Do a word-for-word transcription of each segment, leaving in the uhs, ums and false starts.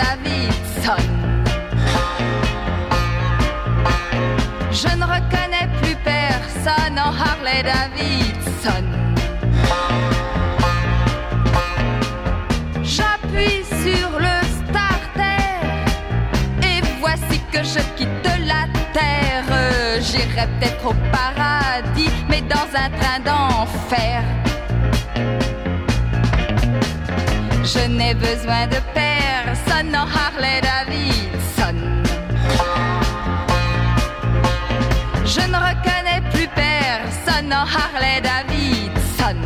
Davidson. Je ne reconnais plus personne en Harley Davidson. J'appuie sur le starter et voici que je quitte la terre. J'irai peut-être au paradis, mais dans un train d'enfer. Je n'ai besoin de personne en Harley Davidson. Je ne reconnais plus personne en Harley Davidson.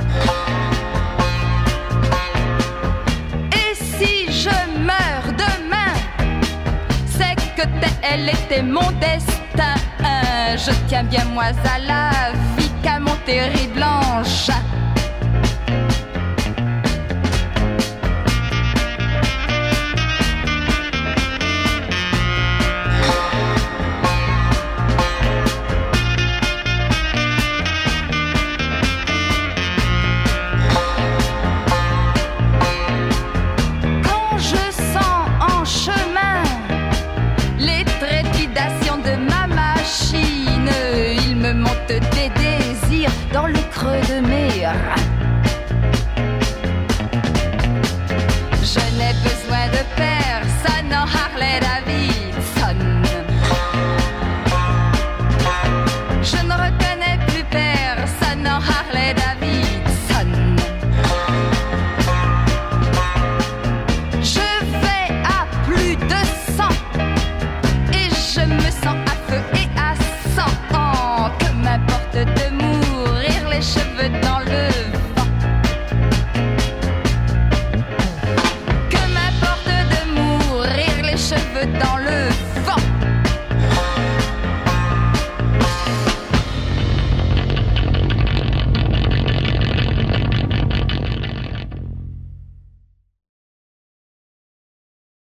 Et si je meurs demain, c'est que tel était mon destin. Je tiens bien moi à la vie qu'à mon terrible engin.